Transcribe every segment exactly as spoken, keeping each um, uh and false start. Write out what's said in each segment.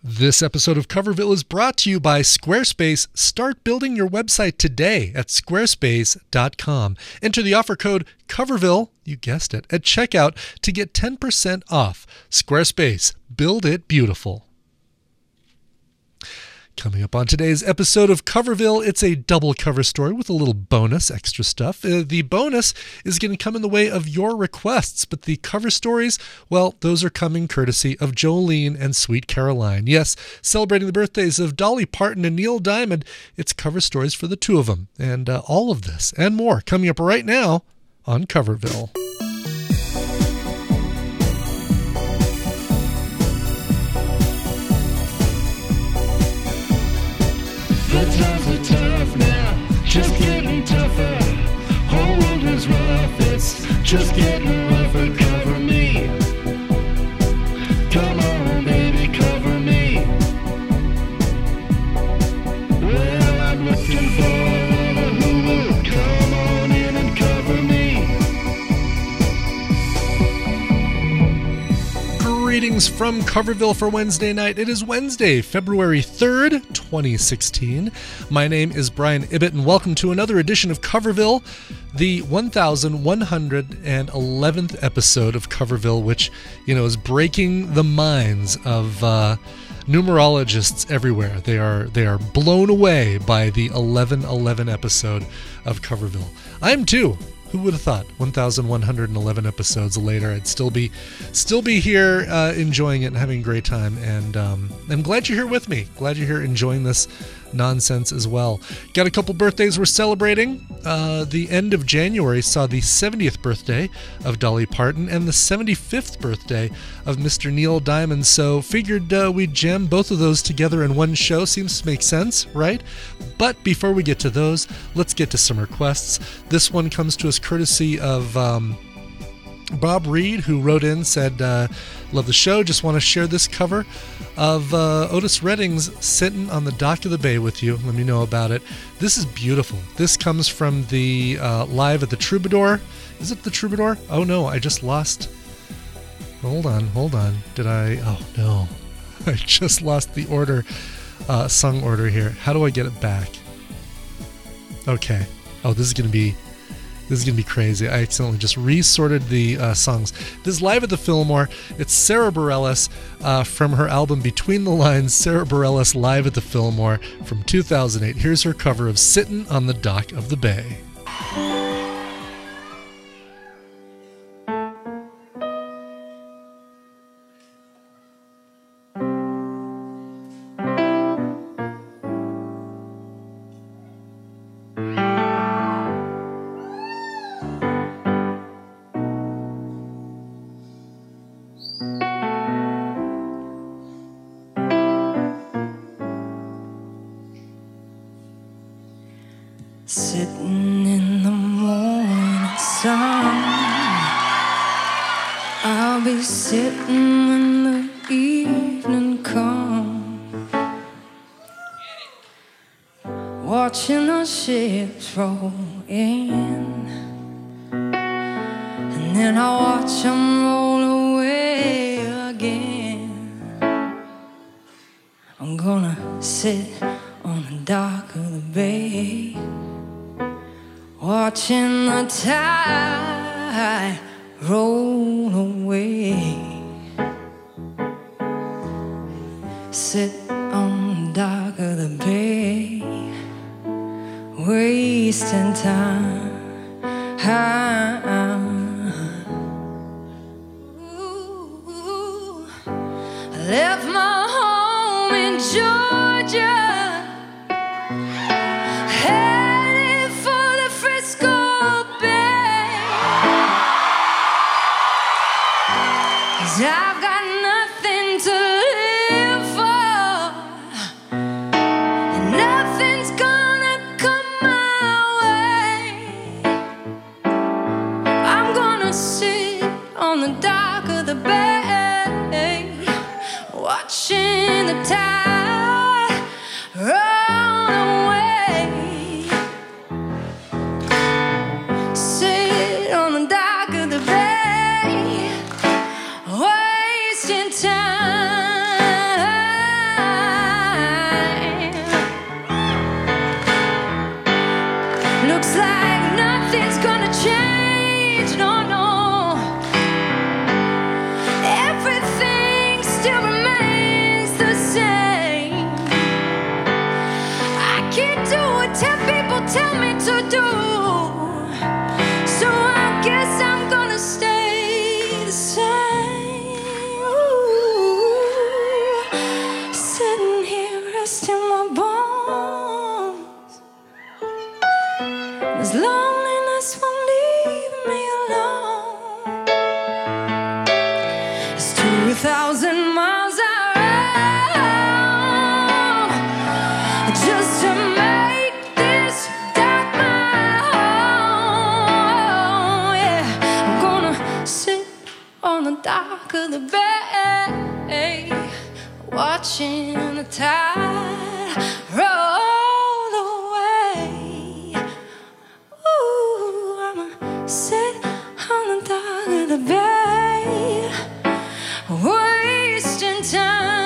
This episode of Coverville is brought to you by Squarespace. Start building your website today at squarespace dot com. Enter the offer code Coverville, you guessed it, at checkout to get ten percent off. Squarespace, build it beautiful. Coming up on today's episode of Coverville, it's a double cover story with a little bonus extra stuff. Uh, the bonus is going to come in the way of your requests, but the cover stories, well, those are coming courtesy of Jolene and Sweet Caroline. Yes, celebrating the birthdays of Dolly Parton and Neil Diamond, it's cover stories for the two of them. And uh, all of this and more coming up right now on Coverville. The times are tough now, just getting tougher. Whole world is rough, it's just getting rougher. Cover me, come on baby, cover me. Well, I'm looking for who will come on in and cover me. Greetings from Coverville for Wednesday night. It is Wednesday, February third, twenty sixteen. My name is Brian Ibbett, and welcome to another edition of Coverville, the one thousand one hundred eleventh episode of Coverville, which, you know, is breaking the minds of uh, numerologists everywhere. They are they are blown away by the eleven eleven episode of Coverville. I am too. Who would have thought? one thousand one hundred eleven episodes later, I'd still be, still be here uh, enjoying it and having a great time. And um, I'm glad you're here with me. Glad you're here enjoying this nonsense as well. Got a couple birthdays we're celebrating. Uh, the end of January saw the seventieth birthday of Dolly Parton and the seventy-fifth birthday of Mister Neil Diamond. So figured uh, we'd jam both of those together in one show. Seems to make sense, right? But before we get to those, let's get to some requests. This one comes to us courtesy of um, Bob Reed, who wrote in, said, uh, love the show, just want to share this cover of uh, Otis Redding's Sitting on the Dock of the Bay with You. Let me know about it. This is beautiful. This comes from the uh, Live at the Troubadour. Is it the Troubadour? Oh no, I just lost. Hold on, hold on. Did I? Oh no. I just lost the order, uh, song order here. How do I get it back? Okay. Oh, this is going to be This is going to be crazy. I accidentally just resorted the uh, songs. This is Live at the Fillmore. It's Sarah Bareilles uh, from her album Between the Lines, Sarah Bareilles Live at the Fillmore from two thousand eight. Here's her cover of Sittin' on the Dock of the Bay. Sitting in the morning sun, I'll be sitting when the evening comes, watching the ships roll in, and then I watch them roll away again. I'm gonna sit on the dock of the bay, watching the tide roll away. Sit on the dock of the bay, wasting time. Ooh, I left my home in Georgia, I've got nothing to live for, and nothing's gonna come my way. I'm gonna sit on the dock of the bay, watching the tide roll away. Sit on the dock of the bay, wasting time. watching the tide roll away. Ooh, I'ma sit on the dock of the bay, wasting time.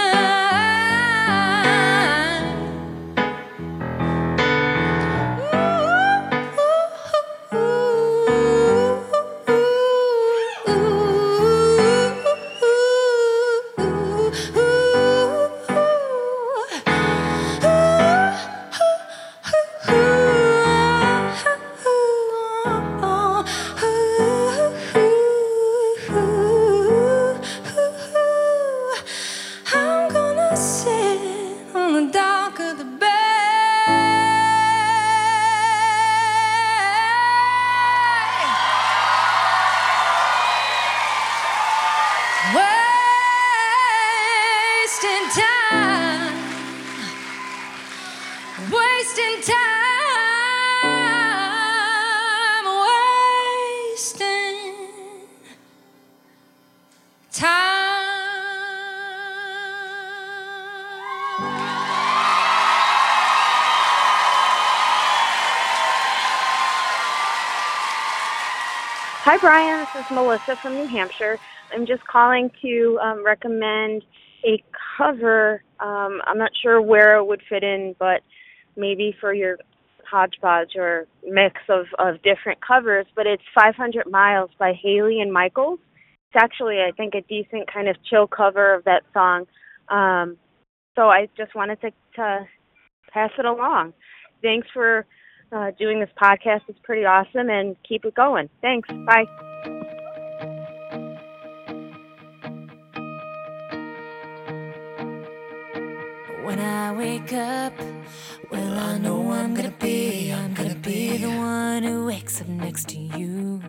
I'm gonna sit on the dock of the bay, wasting time, wasting time, wasting time. Hi, Brian. This is Melissa from New Hampshire. I'm just calling to um, recommend a cover. Um, I'm not sure where it would fit in, but maybe for your hodgepodge or mix of, of different covers. But it's five hundred miles by Haley and Michaels. It's actually, I think, a decent kind of chill cover of that song. Um, so I just wanted to, to pass it along. Thanks for uh, doing this podcast. It's pretty awesome, and keep it going. Thanks. Bye. When I wake up, well, I know I'm gonna be, I'm gonna be the one who wakes up next to you.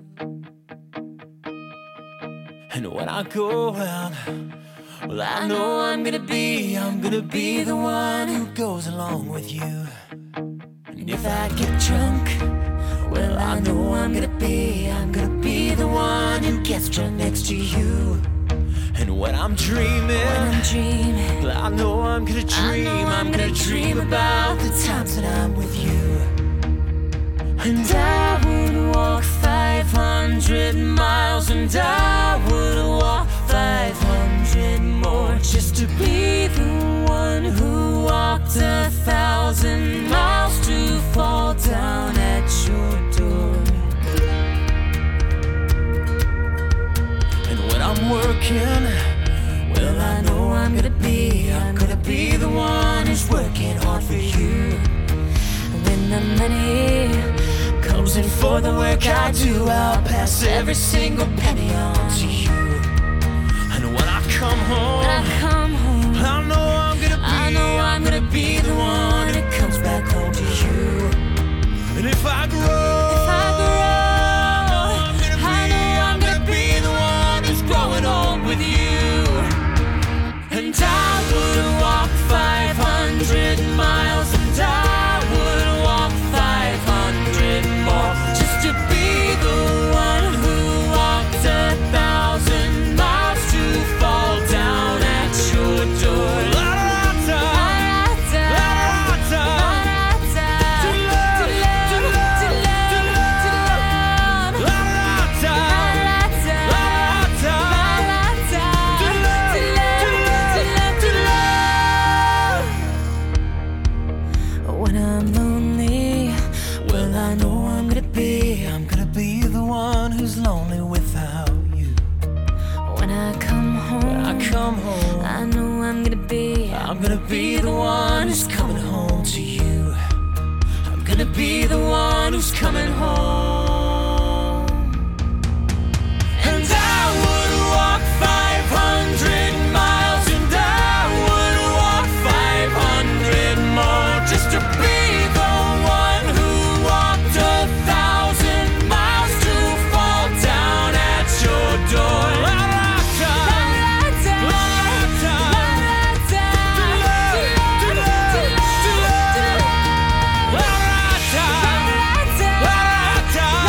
And when I go out, well, I know I'm gonna be, I'm gonna be the one who goes along with you. And if I get drunk, well, I know I'm gonna be, I'm gonna be the one who gets drunk next to you. And when I'm dreaming, When I'm dreaming, well, I know I'm gonna dream, know I'm, I'm gonna, gonna dream dream about the times that I'm with you. And I would walk five hundred miles, and I would walk five hundred more, just to be the one who walked a thousand miles to fall down at your door. And when I'm working, well, I know I'm gonna be, I'm gonna be the one who's working hard for you. when the money Comes in for the work I do, I'll pass every single penny on to you. And when I come home, when I come home, I know I'm gonna be, I know I'm gonna be the one that comes back home to you. And if I grow, if I grow, I know I'm gonna be the one who's growing old with you. And I would walk five hundred miles, and I would walk five hundred more, just to be the one who walked a thousand miles to fall down at your door. La da da, la da da, to love, to love, to love, to love, la da da, la da da, to love, to love, to love. when I'm lonely, Well, I know I'm gonna be, I'm gonna be the one who's lonely without you. when I come home, When I come home, I know I'm gonna be, I'm gonna be the one who's coming home to you. I'm gonna be the one who's coming home. And I would walk five hundred miles, and I would walk five hundred more, just to be the one who walked a thousand miles to fall down at your door. La da da, la da da, to love, to love, to love, la da da, la da da.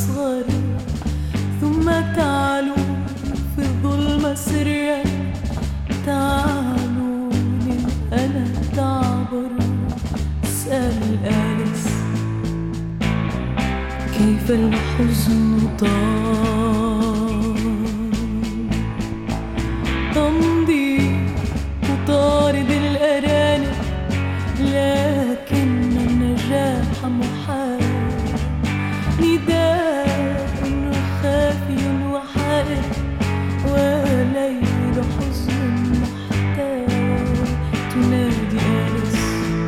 أصغر ثم تعلو في الظلمة سرا تعلو أنا تعبر سأل آلس كيف الحزن طال تمضي تطارد الأرانب لكن النجاح محال نداء خافي وحائر وليل حزن محتاج تنادي آلس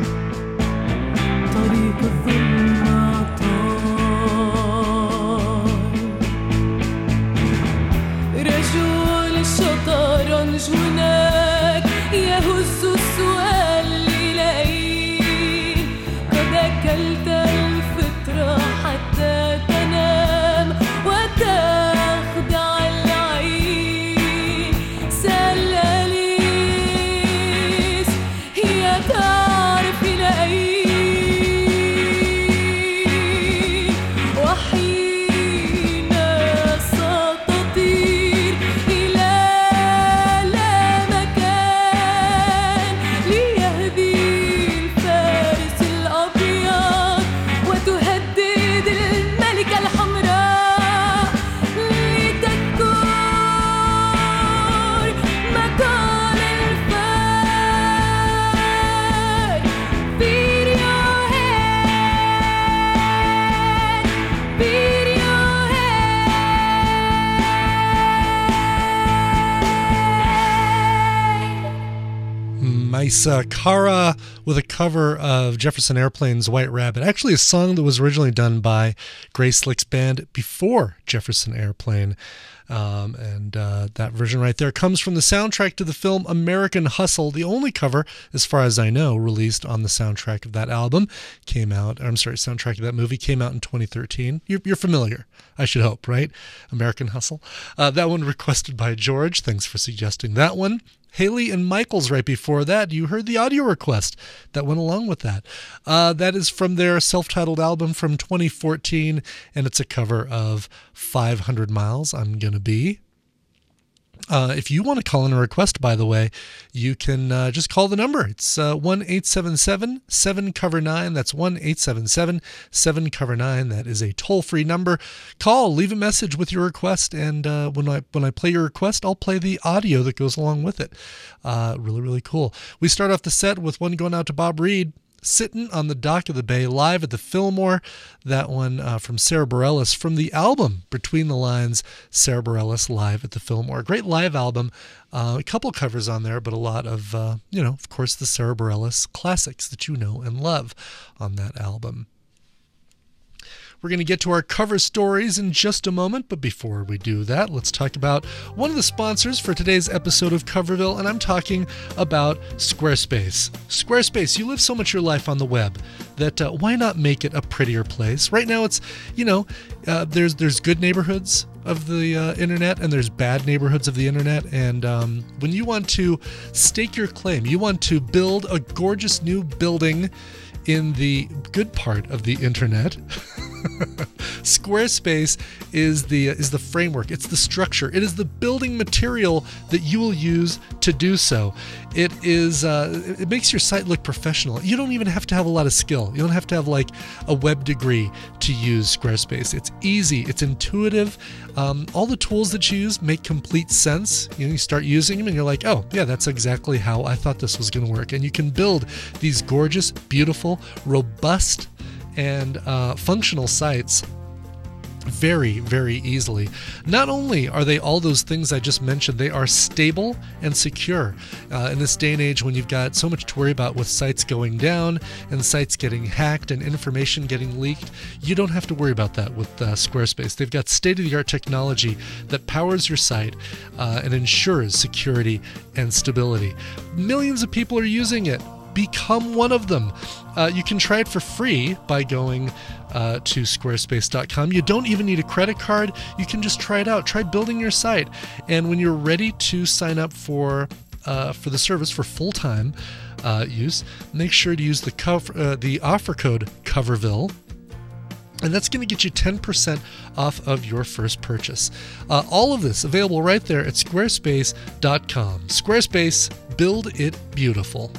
طريق الظلمة طال رجل الشطرنج هناك يهز السؤال إليه قد أكلت الفطرة حتى تنام وتخدع العين سأل آليس هي تعرف إلى أين وحين ستطير إلى لا مكان ليهدي الفارس الأبيض وتهدد الملكة الحمراء لتذكر مقال الفار Beat your head, beat your head. Misa Kara with a cover of Jefferson Airplane's White Rabbit. Actually, a song that was originally done by Grace Slick's band before Jefferson Airplane. Um, and uh, that version right there comes from the soundtrack to the film American Hustle, the only cover, as far as I know, released on the soundtrack of that album. Came out, I'm sorry, soundtrack of that movie came out in twenty thirteen. You're, you're familiar, I should hope, right? American Hustle. Uh, that one requested by George. Thanks for suggesting that one. Haley and Michaels right before that. You heard the audio request that went along with that. Uh, that is from their self-titled album from twenty fourteen, and it's a cover of five hundred miles I'm Gonna Be. Uh, if you want to call in a request, by the way, you can uh, just call the number. It's uh, one eight seven seven seven cover nine. That's one eight seven seven seven cover nine. That is a toll-free number. Call, leave a message with your request, and uh, when I when I play your request, I'll play the audio that goes along with it. Uh, really, really cool. We start off the set with one going out to Bob Reed, Sitting on the Dock of the Bay, live at the Fillmore. That one uh, from Sarah Bareilles from the album Between the Lines, Sarah Bareilles live at the Fillmore. Great live album. Uh, a couple covers on there, but a lot of, uh, you know, of course, the Sarah Bareilles classics that you know and love on that album. We're going to get to our cover stories in just a moment, but before we do that, let's talk about one of the sponsors for today's episode of Coverville, and I'm talking about Squarespace. Squarespace, you live so much of your life on the web that uh, why not make it a prettier place? Right now it's, you know, uh, there's there's good neighborhoods of the uh, internet and there's bad neighborhoods of the internet, and um, when you want to stake your claim, you want to build a gorgeous new building in the good part of the internet. Squarespace is the is the framework. It's the structure. It is the building material that you will use to do so. It is uh, it makes your site look professional. You don't even have to have a lot of skill. You don't have to have like a web degree to use Squarespace. It's easy. It's intuitive. Um, all the tools that you use make complete sense. You know, you start using them and you're like, oh yeah, that's exactly how I thought this was going to work. And you can build these gorgeous, beautiful, robust, and uh, functional sites very, very easily. Not only are they all those things I just mentioned, they are stable and secure. Uh, in this day and age when you've got so much to worry about with sites going down and sites getting hacked and information getting leaked, you don't have to worry about that with uh, Squarespace. They've got state-of-the-art technology that powers your site uh, and ensures security and stability. Millions of people are using it. Become one of them. Uh, you can try it for free by going uh, to squarespace dot com. You don't even need a credit card. You can just try it out. Try building your site. And when you're ready to sign up for uh, for the service for full-time uh, use, make sure to use the cover, uh, the offer code Coverville. And that's going to get you ten percent off of your first purchase. Uh, all of this available right there at squarespace dot com. Squarespace, build it beautiful.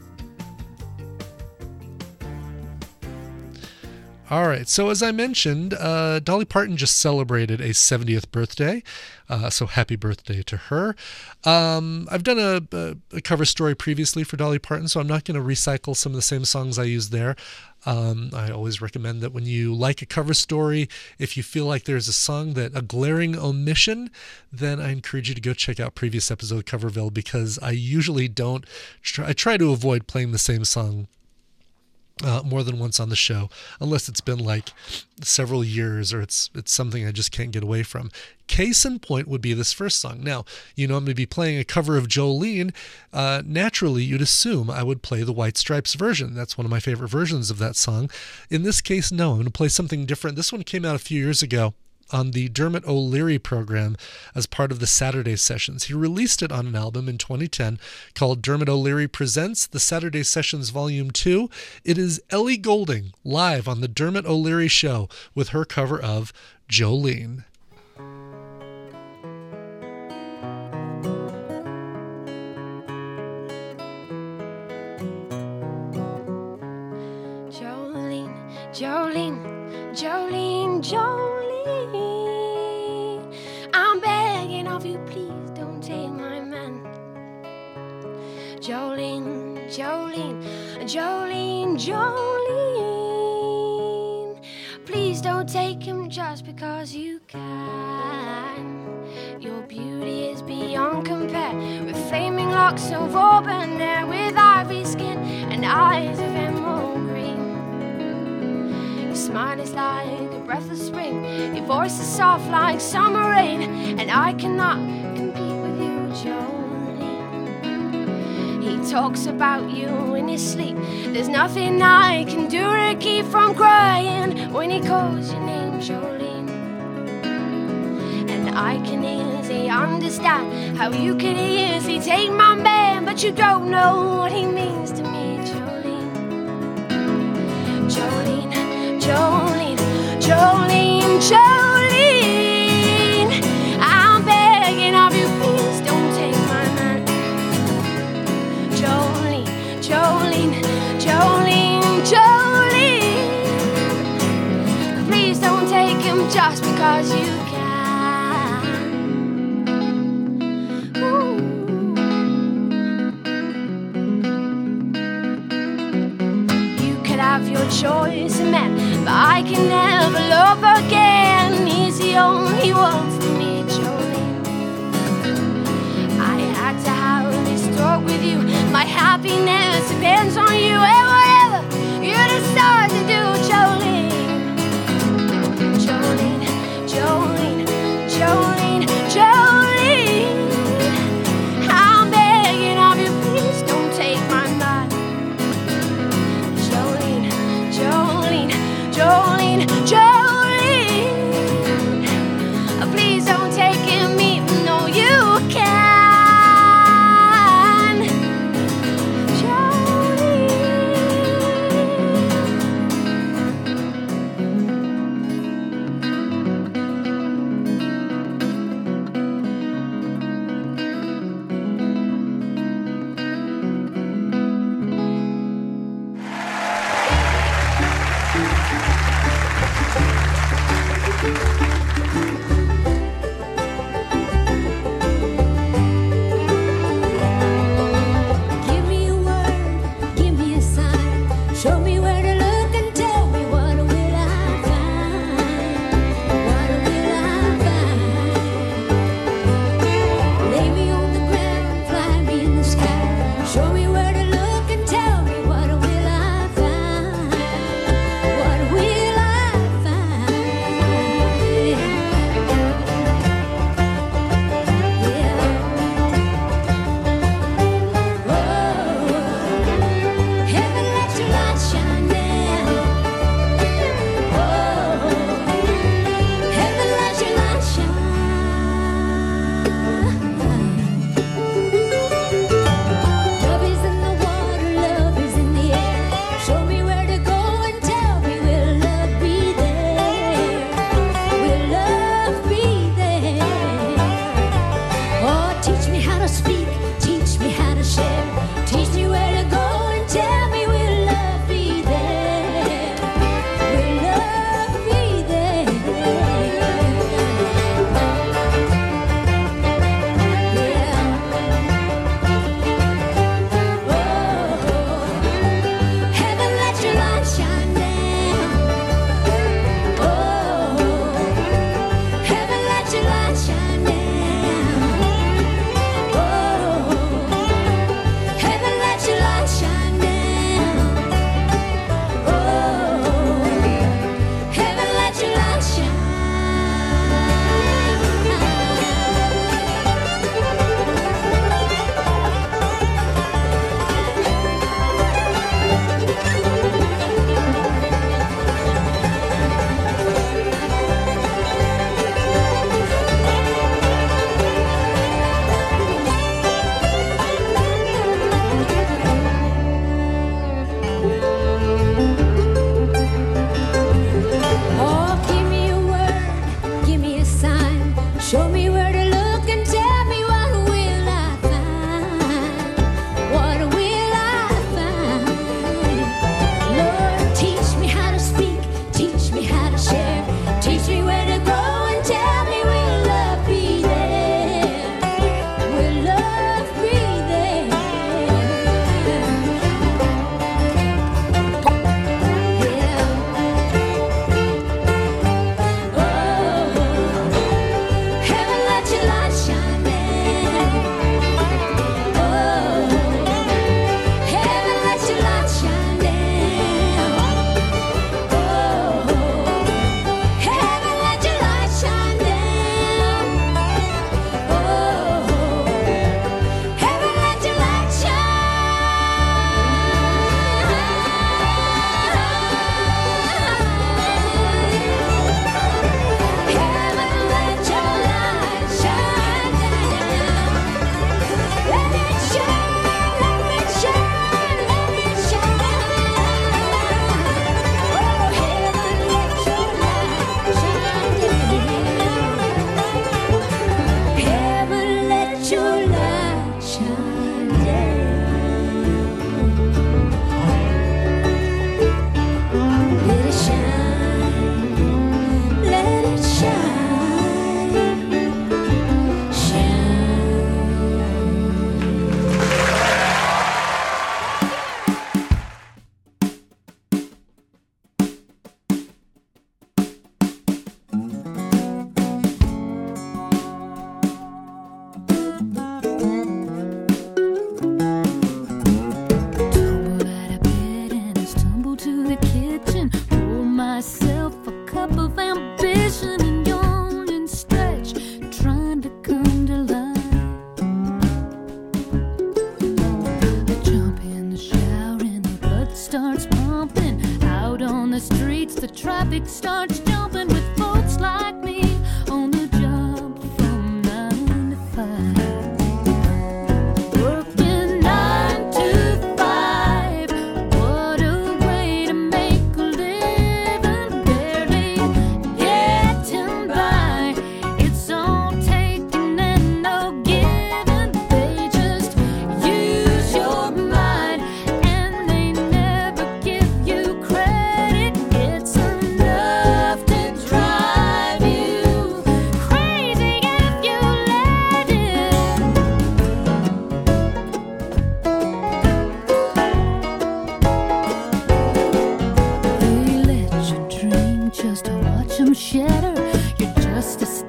All right, so as I mentioned, uh, Dolly Parton just celebrated a seventieth birthday, uh, so happy birthday to her. Um, I've done a, a, a cover story previously for Dolly Parton, so I'm not going to recycle some of the same songs I used there. Um, I always recommend that when you like a cover story, if you feel like there's a song that a glaring omission, then I encourage you to go check out previous episode of Coverville, because I usually don't, try, I try to avoid playing the same song Uh, more than once on the show, unless it's been like several years or it's it's something I just can't get away from. Case in point would be this first song. Now, you know I'm going to be playing a cover of Jolene. Uh, naturally, you'd assume I would play the White Stripes version. That's one of my favorite versions of that song. In this case, no, I'm going to play something different. This one came out a few years ago on the Dermot O'Leary program as part of the Saturday Sessions. He released it on an album in twenty ten called Dermot O'Leary Presents the Saturday Sessions Volume two. It is Ellie Goulding live on the Dermot O'Leary Show with her cover of Jolene. Jolene, Jolene, Jolene, Jolene. I'm begging of you, please don't take my man. Jolene, Jolene, Jolene, Jolene. Please don't take him just because you can. Your beauty is beyond compare, with flaming locks of auburn hair, with ivory skin and eyes of emerald green. Your smile is like a breath of spring, your voice is soft like summer rain, and I cannot compete with you, Jolene. He talks about you in his sleep. There's nothing I can do to keep from crying when he calls your name, Jolene. And I can easily understand how you can easily take my man, but you don't know what he means to me, Jolene. Jolene, Jolene, Jolene, Jolene. I'm begging of you, please don't take my man. Jolene, Jolene, Jolene, Jolene. Please don't take him just because you can. Ooh. You could have your choice of men, but I can never love again. He's the only one for me, Jolene. I had to have this talk with you. My happiness depends on you, and whatever you decide to do, Jolene. Jolene, Jolene,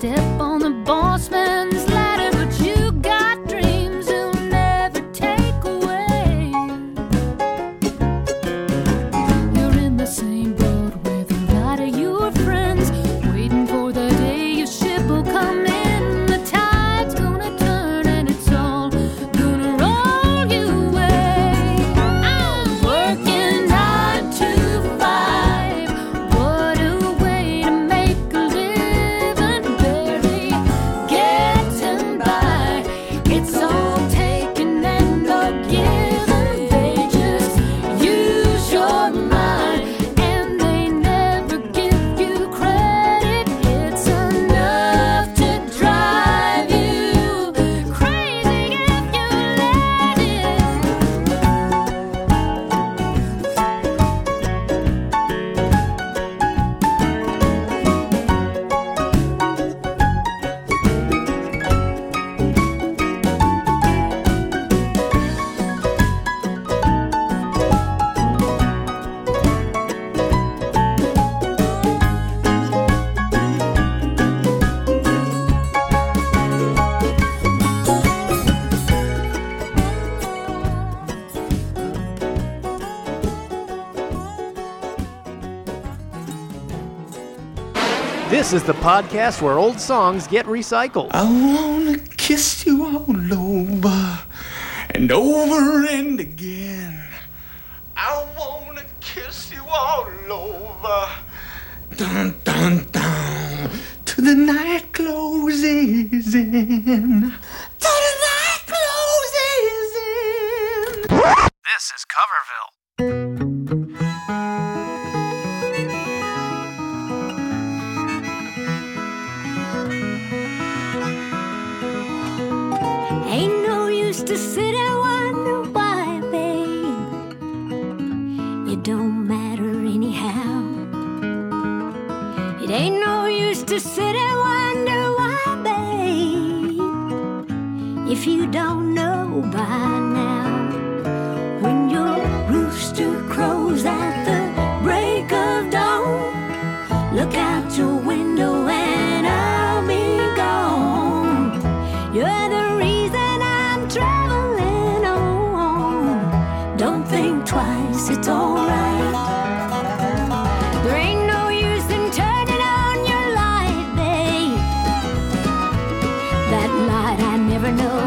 step on the boss man's ladder, but you got dreams he'll never take away. You're in the same boat with a lot of your friends, waiting for the day your ship will come in. The tide's gonna turn and it's all gonna roll you away. I'm working nine to five. What a way to make a living, barely getting by. It's all taken and no given. They just use your mind and they never give you credit. It's enough to drive you crazy if you let it. This is the podcast where old songs get recycled. I wanna kiss you all over and over and again. I wanna kiss you all over. Dun dun dun. To the night closes in. To the night closes in. This is Coverville. Ain't no use to sit and wonder why, babe. You don't matter anyhow. It ain't no use to sit and wonder why, babe, if you don't know by now. When your rooster crows at the break of dawn, look out your window and I'll be gone. You're the reason I'm traveling on. Don't think twice, it's alright. There ain't no use in turning on your light, babe. That light I never know.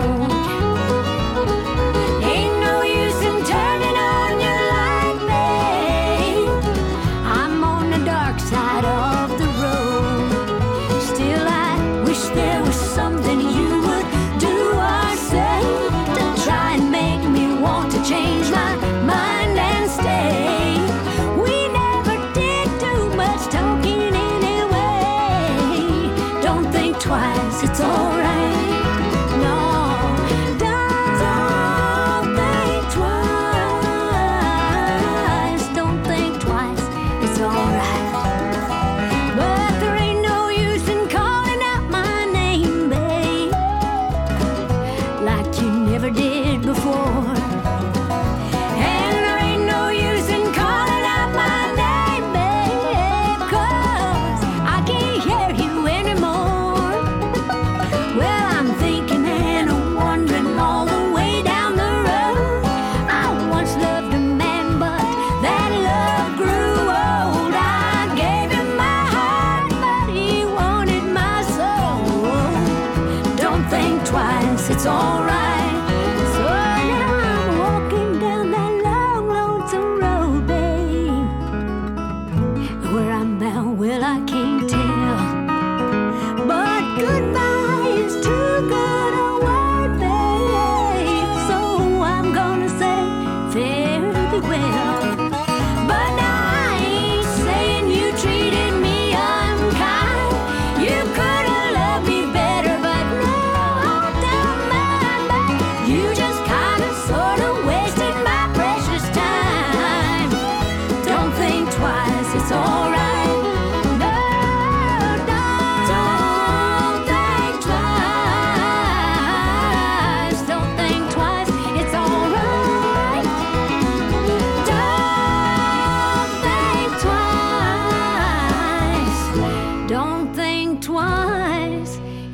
Ain't no use in turning on your light, babe. I'm on the dark side of the road. Still, I wish there was something you would do or say to try and make me want to change my mind and stay. We never did too much talking anyway. Don't think twice, it's alright. No, don't think twice. Don't think twice, it's alright. But there ain't no use in calling out my name, babe, like you never did before. And there ain't no use in calling out my name, babe, 'cause I can't hear you anymore. Well, I'm thinking and wondering all the way down the road. I once loved a man, but that love grew old. I gave him my heart, but he wanted my soul. Don't think twice, it's alright. So now I'm walking down that long, lonesome road, babe. Where I'm bound, well, I can't tell. But goodbye is too good a word, babe. So I'm gonna say fare thee well. But I ain't saying you treated me unkind. You could have loved me better, but no, I don't mind,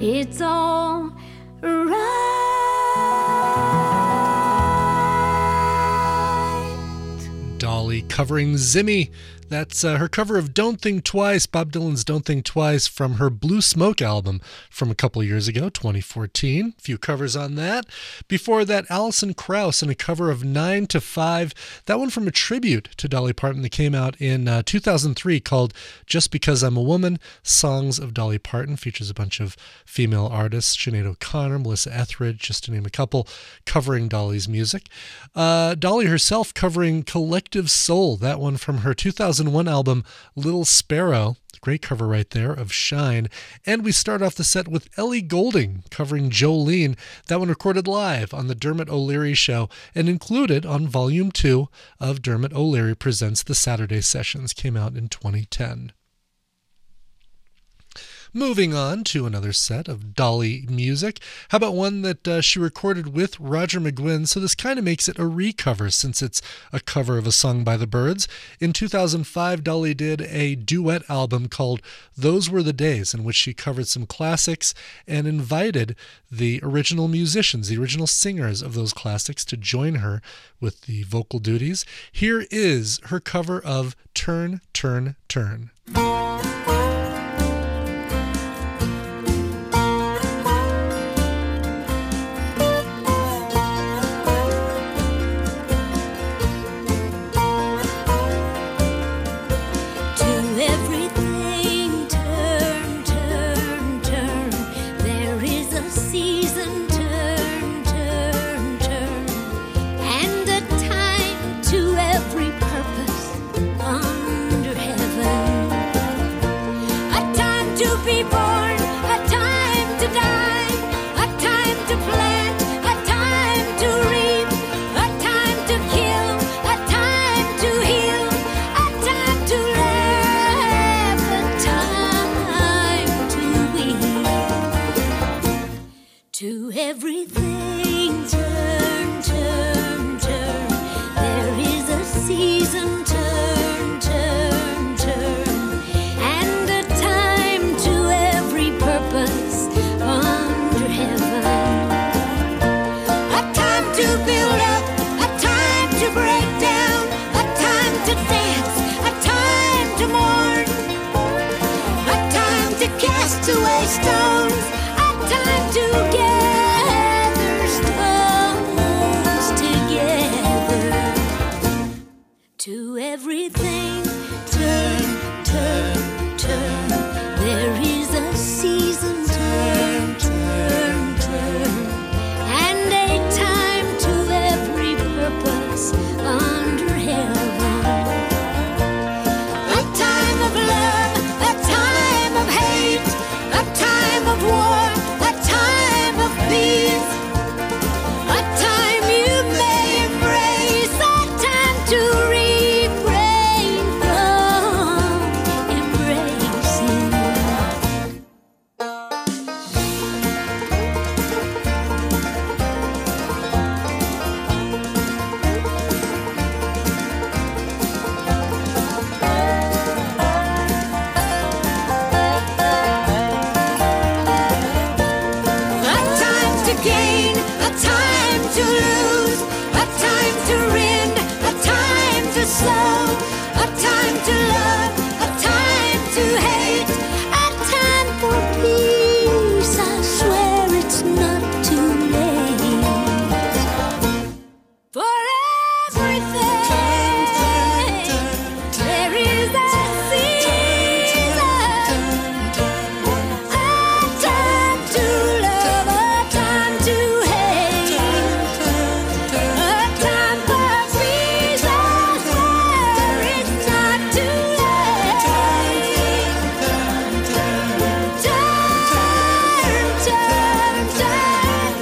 it's all right. Dolly covering Zimmy. That's uh, her cover of Don't Think Twice, Bob Dylan's Don't Think Twice, from her Blue Smoke album from a couple years ago, twenty fourteen. A few covers on that. Before that, Alison Krauss in a cover of nine to five. That one from a tribute to Dolly Parton that came out in uh, two thousand three called Just Because I'm a Woman, Songs of Dolly Parton. Features a bunch of female artists, Sinead O'Connor, Melissa Etheridge, just to name a couple, covering Dolly's music. Uh, Dolly herself covering Collective Soul, that one from her two thousand one album Little Sparrow. Great cover right there of Shine. And we start off the set with Ellie Goulding covering Jolene. That one recorded live on the Dermot O'Leary Show and included on Volume two of Dermot O'Leary Presents The Saturday Sessions. Came out in twenty ten. Moving on to another set of Dolly music. How about one that uh, she recorded with Roger McGuinn? So this kind of makes it a recover since it's a cover of a song by the Byrds. In two thousand five, Dolly did a duet album called Those Were the Days, in which she covered some classics and invited the original musicians, the original singers of those classics, to join her with the vocal duties. Here is her cover of Turn, Turn, Turn. Everything turn, turn, turn. There is a season, turn, turn, turn. And a time to every purpose under heaven. A time to build up, a time to break down, a time to dance, a time to mourn, a time to cast away stones, a time to get to everything, turn, turn, turn. There is a season, turn, turn, turn. And a time to every purpose under heaven. A time of love, a time of hate, a time of war, a time of peace. A time you may embrace, a time to refrain from embracing. A time to gain, a time to lose, a time to rend, a time to sow, a time to love, a time to hate, a time for peace. I swear it's not too late for everything. There is a season, a time to love, a time to hate, a time for peace. I swear it's not too late. Turn, turn, turn,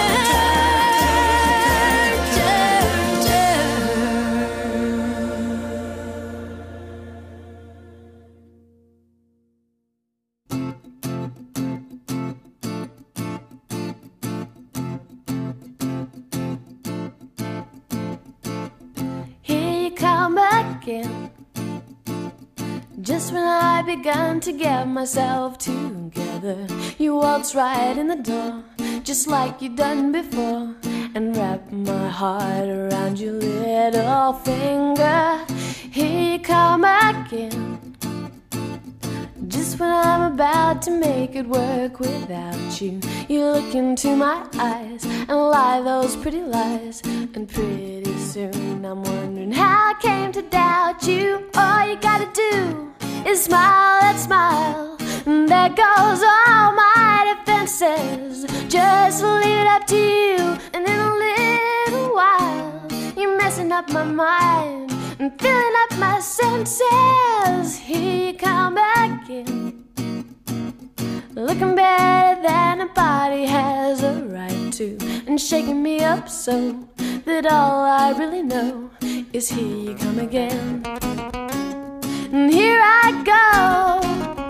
Here you come again. Just when I begun to get myself together. together. You waltz right in the door, just like you done before, and wrap my heart around your little finger. Here you come again, just when I'm about to make it work without you. You look into my eyes and lie those pretty lies, and pretty soon I'm wondering how I came to doubt you. All you gotta do is smile and smile, and there goes all my defenses. Just leave it up to you, and in a little while you're messing up my mind and filling up my senses. Here you come again, looking better than a body has a right to, and shaking me up so that all I really know is here you come again. And here I go,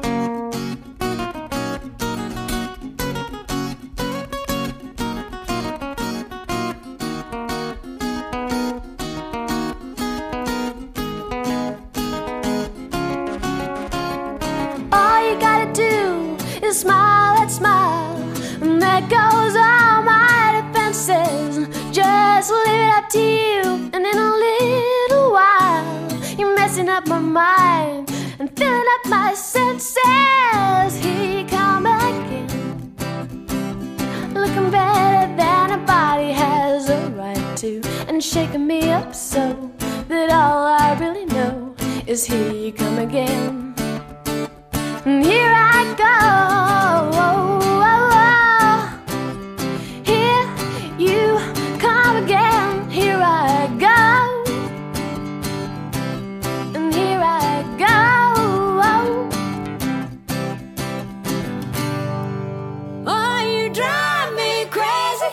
smile and smile, and there goes all my defenses. Just leave it up to you, and in a little while you're messing up my mind and filling up my senses. Here you come again, looking better than a body has a right to, and shaking me up so that all I really know is here you come again. And here I go, oh, oh, oh. Here you come again. Here I go, and here I go, oh. Oh, you drive me crazy.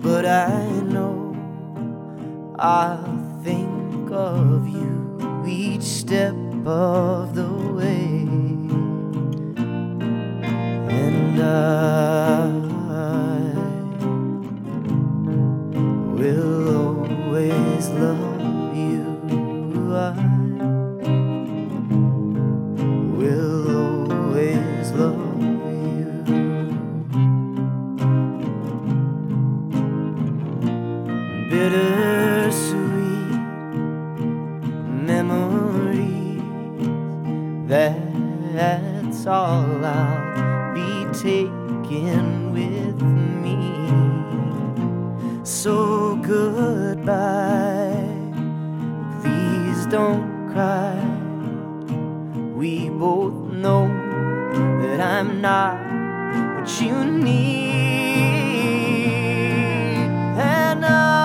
but I know I'll think of you each step of the way, and I will always love you. I will always love you. Bittersweet memories, that's all I'll be taking with me. So goodbye, please don't cry. We both know that I'm not what you need, and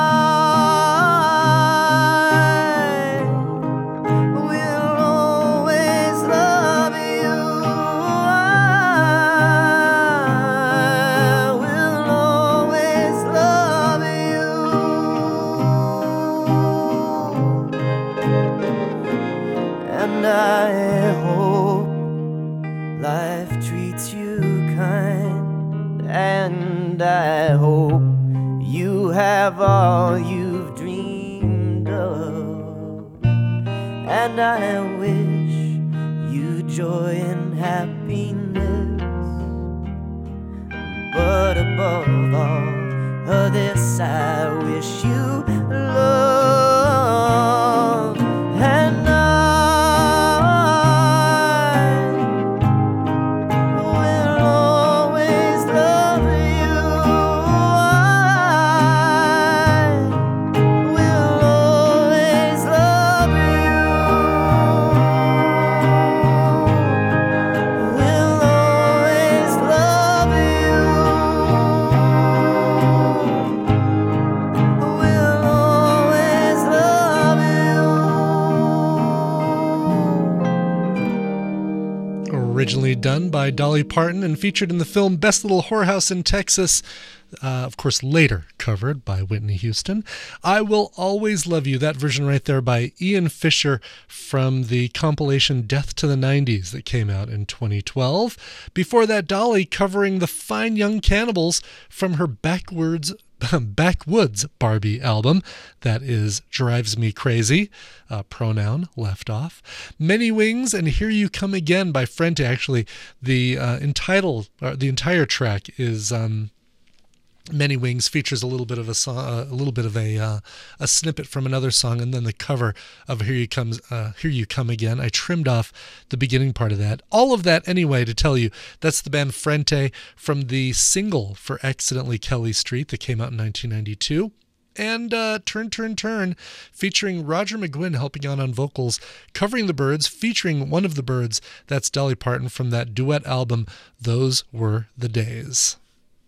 I will always love you. I will always love you, and I hope life treats you kind, and I hope you have all you've dreamed of, and I wish you joy and happiness, but above all of this I wish you love, and I originally done by Dolly Parton and featured in the film Best Little Whorehouse in Texas, uh, of course later covered by Whitney Houston. I Will Always Love You, that version right there by Ian Fisher from the compilation Death to the nineties that came out in twenty twelve. Before that, Dolly covering the Fine Young Cannibals from her Backwards Backwoods Barbie album, that is Drives Me Crazy, uh, pronoun left off. Many Wings and Here You Come Again by Frente. Actually, the uh, entitled, uh, the entire track is um, Many Wings, features a little bit of a song, uh, a little bit of a uh, a snippet from another song, and then the cover of Here You Comes, uh, Here You Come Again. I trimmed off the beginning part of that. All of that anyway to tell you that's the band Frente from the single for Accidentally Kelly Street that came out in nineteen ninety-two. And uh, Turn, Turn, Turn, featuring Roger McGuinn helping out on vocals, covering the Byrds, featuring one of the Byrds, that's Dolly Parton from that duet album, Those Were the Days.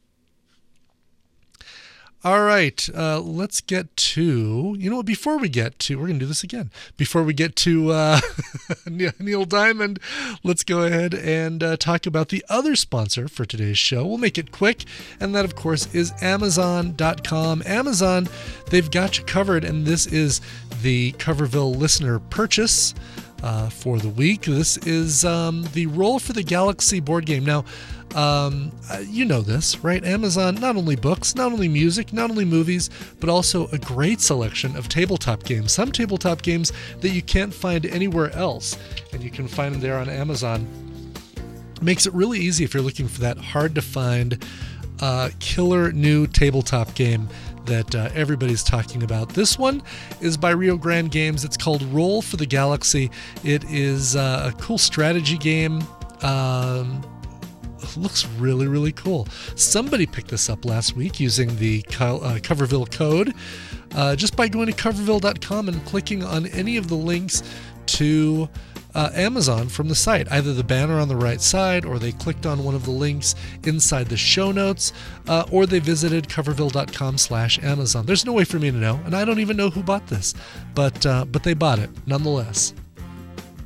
All right, uh, let's get to, you know what, before we get to, we're going to do this again. Before we get to uh, Neil Diamond, let's go ahead and uh, talk about the other sponsor for today's show. We'll make it quick, and that, of course, is Amazon dot com. Amazon, they've got you covered, and this is the Coverville listener purchase uh, for the week. This is um, the Roll for the Galaxy board game. Now, Um, uh, you know this, right? Amazon, not only books, not only music, not only movies, but also a great selection of tabletop games. Some tabletop games that you can't find anywhere else, and you can find them there on Amazon. Makes it really easy if you're looking for that hard-to-find, uh, killer new tabletop game that uh, everybody's talking about. This one is by Rio Grande Games. It's called Roll for the Galaxy. It is uh, a cool strategy game. Um... Looks really, really cool. Somebody picked this up last week using the Co- uh, Coverville code uh, just by going to coverville dot com and clicking on any of the links to uh, Amazon from the site, either the banner on the right side, or they clicked on one of the links inside the show notes, uh, or they visited coverville dot com slash Amazon. There's no way for me to know, and I don't even know who bought this, but uh, but they bought it nonetheless.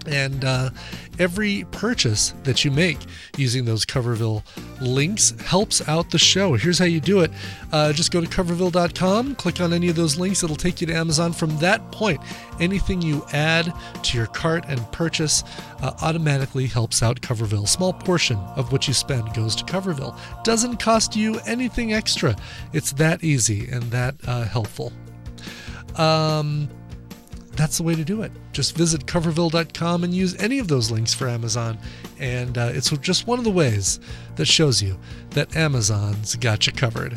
And uh, every purchase that you make using those Coverville links helps out the show. Here's how you do it. Uh, just go to coverville dot com, click on any of those links. It'll take you to Amazon. From that point, anything you add to your cart and purchase uh, automatically helps out Coverville. Small portion of what you spend goes to Coverville. Doesn't cost you anything extra. It's that easy and that uh, helpful. Um... That's the way to do it. Just visit coverville dot com and use any of those links for Amazon. And uh, it's just one of the ways that shows you that Amazon's got you covered.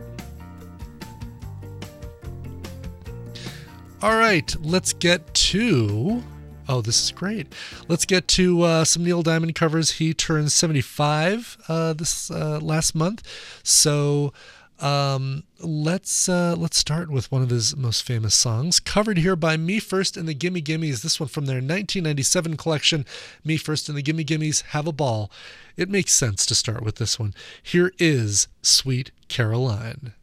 All right, let's get to... Oh, this is great. Let's get to uh, some Neil Diamond covers. He turned seventy-five uh, this uh, last month. So... Um, let's uh, let's start with one of his most famous songs, covered here by Me First and the Gimme Gimmes. This one from their nineteen ninety-seven collection, Me First and the Gimme Gimmes, Have a Ball. It makes sense to start with this one. Here is Sweet Caroline.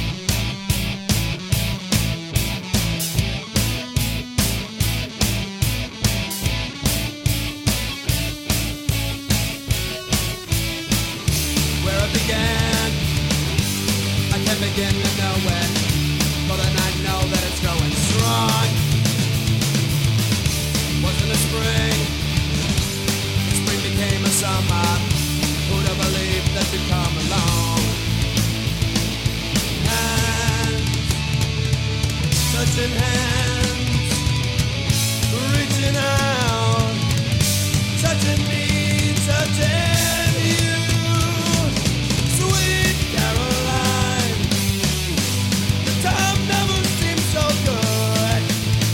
Where it began, I begin to know it, but then I know that it's going strong. Wasn't a spring, spring became a summer. Who'd have believed that you'd come along? Hands, touching hands, reaching out, touching me, touching you. Sweet Caroline, time never seemed so good.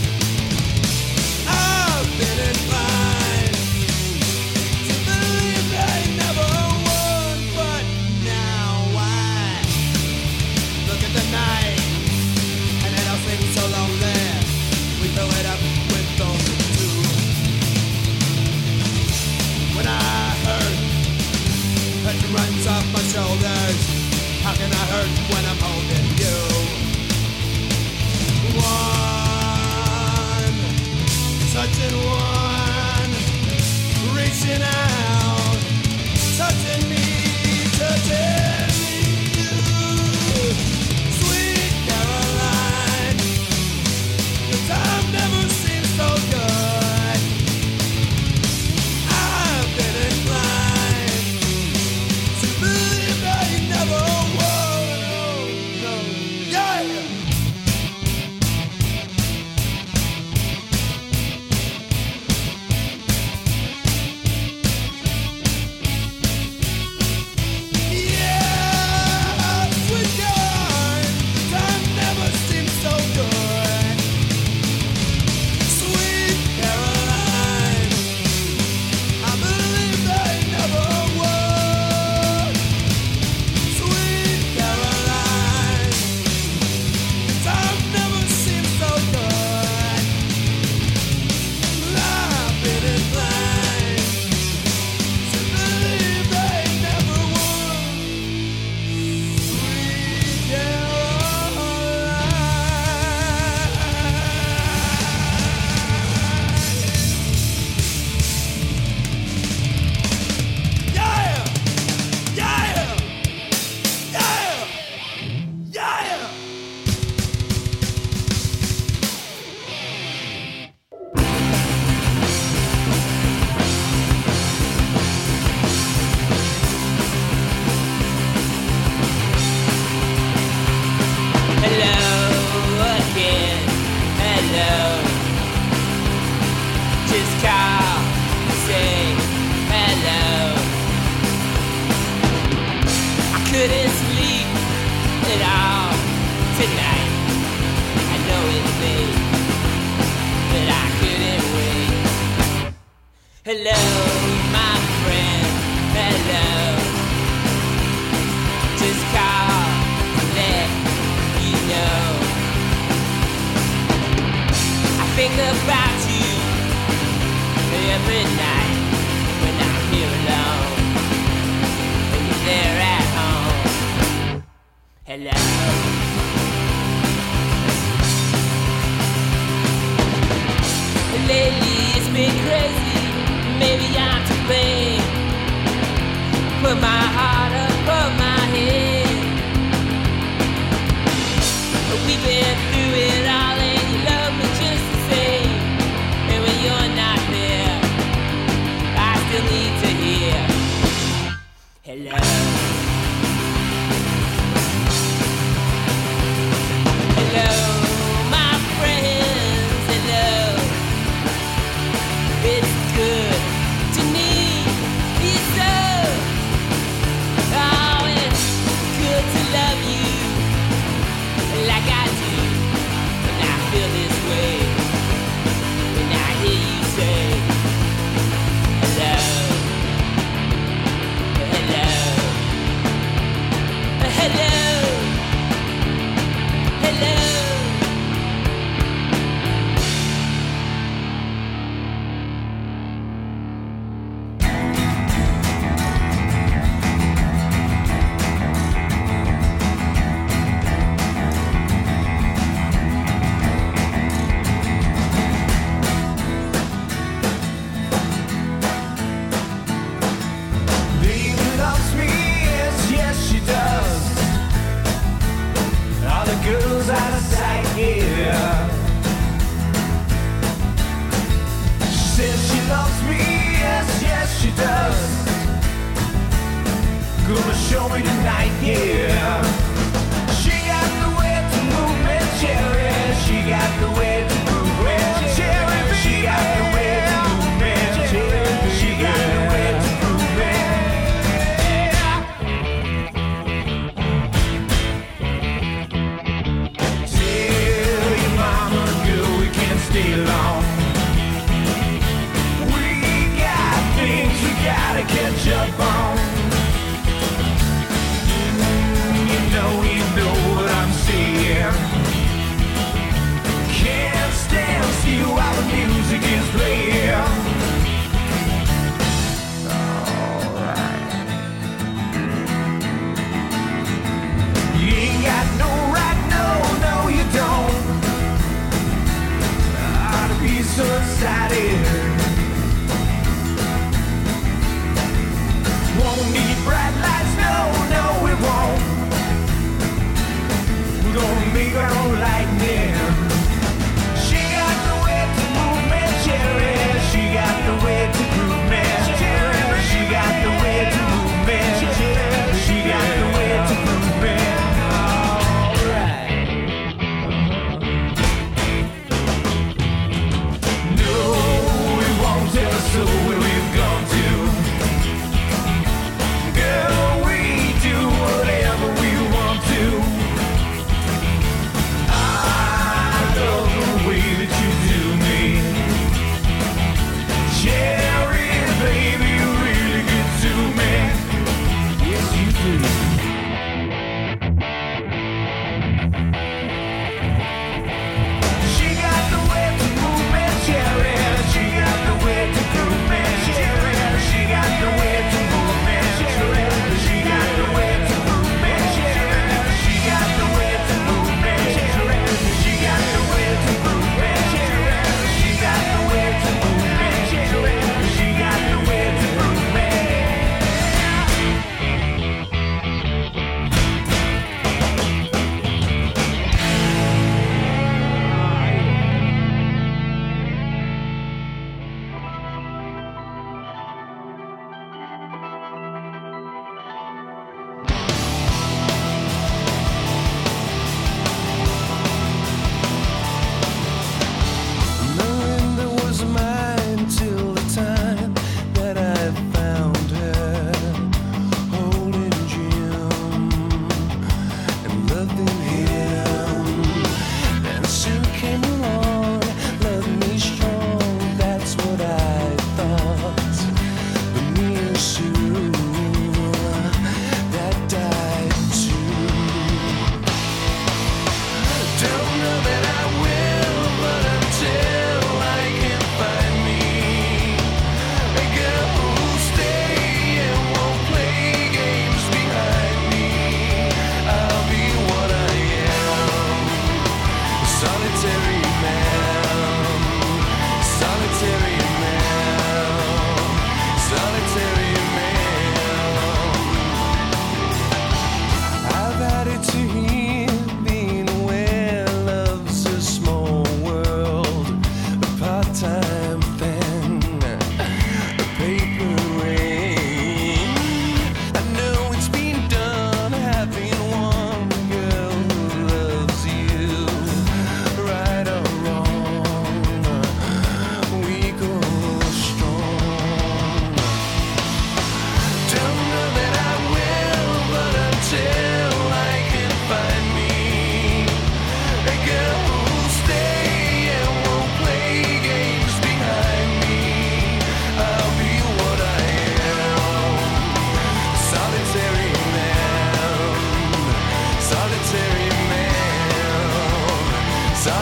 I've been inclined to believe they never would, but now I look at the night and it all seems so lonely. We fill it up with those two. When I hurt, it runs off my shoulders. How can I hurt when I'm holding you? One, touching one, reaching out, touching me, touching you. Sweet Caroline, the time never seems so good. I've been inclined to believe they never would. Oh, no, yeah. couldn't sleep at all tonight. I know it's late, but I couldn't wait. Hello, my friend, hello. Just call to let you know I think about you every night when I'm here alone. When you're there at home. Hello. Lately it's been crazy, maybe I'm to blame. Put my heart above my head. We've been through it all and you love me just the same. And when you're not there, I still need to hear hello. Hello, my friends, hello. It's good to need you so. Oh, it's good to love you like I do. And I feel this way when I hear you say hello, hello, hello, hello. Baby loves me, yes, yes she does. All the girls out of sight, yeah. She says she loves me, yes, yes she does. Gonna show me tonight, yeah. She got the way to move me, cherry. She got the way to move me, cherry. She got the way to move me, cherry. She got the way to move me. Tell your mama, girl, we can't stay long. We got things we gotta catch up on. You know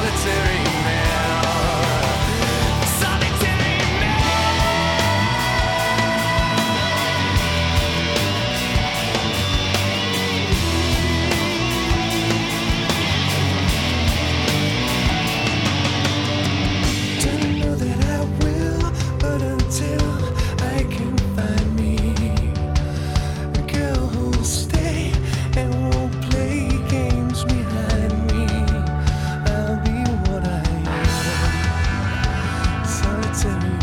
solitary man, solitary Don't know that I will, but until I can find me a girl who'll stay and won't play games behind me, I'll be what I am. Solitary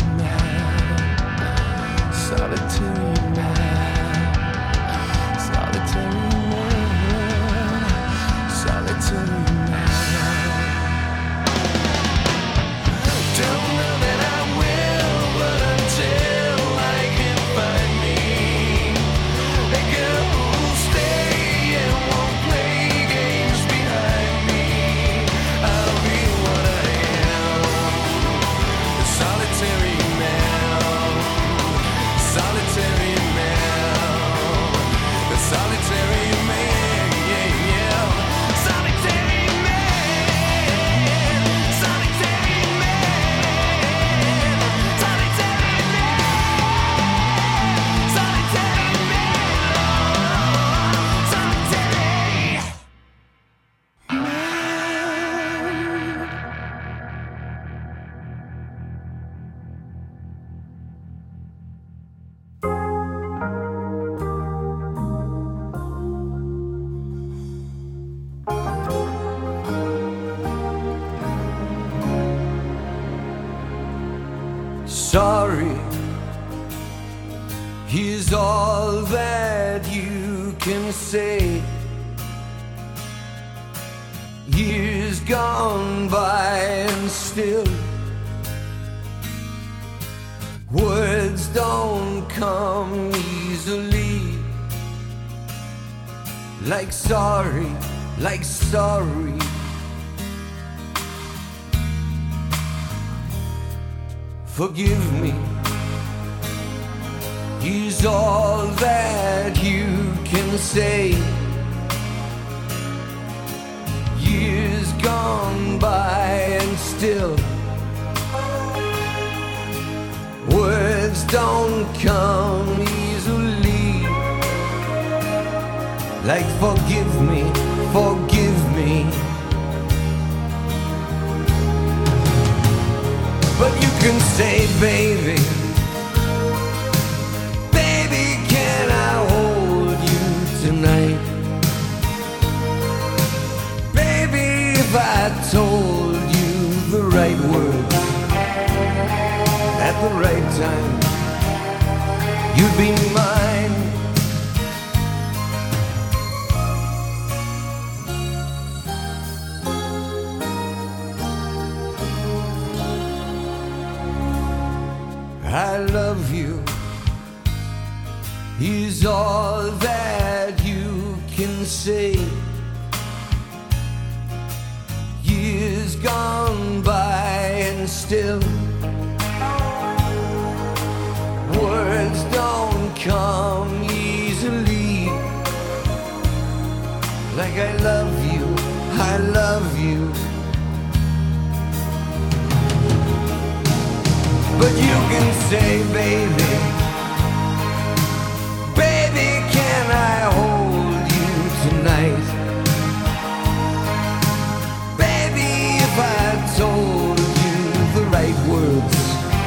man, solitary man, solitary man, solitary man. Don't know that I will, but until I can find me a girl who'll stay and won't play games behind me, I'll be what I am. A solitary man, solitary man, a solitary man, yeah, yeah. Solitary man, solitary man, solitary man, solitary man, solitary. Sorry is all that you can say. Years gone by and still words don't come easily. Like sorry, like sorry. Forgive me is all that you can say. Years gone by and still words don't come easily. Like forgive me, forgive me. But you can say, baby, baby, can I hold you tonight? Baby, if I told you the right words at the right time, you'd be mine. I love you is all that you can say. Years gone by and still words don't come easily. Like I love you, I love you. But you can say, baby, baby, can I hold you tonight? Baby, if I told you the right words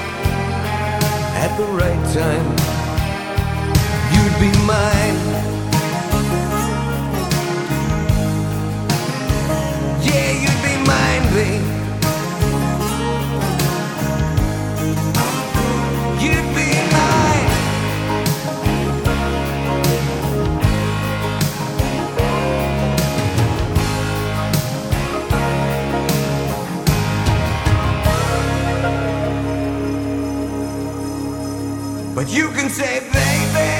at the right time, you'd be mine. Yeah, you'd be mine, babe. You'd be mine. But you can say, baby,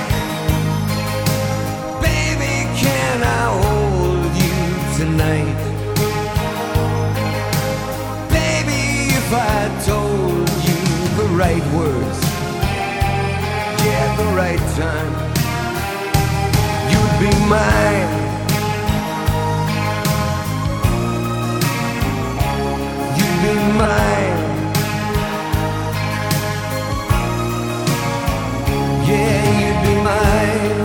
baby, can I hold you tonight? Baby, if I told you the right words, yeah, at the right time, you'd be mine. be mine. Yeah, you'd be mine.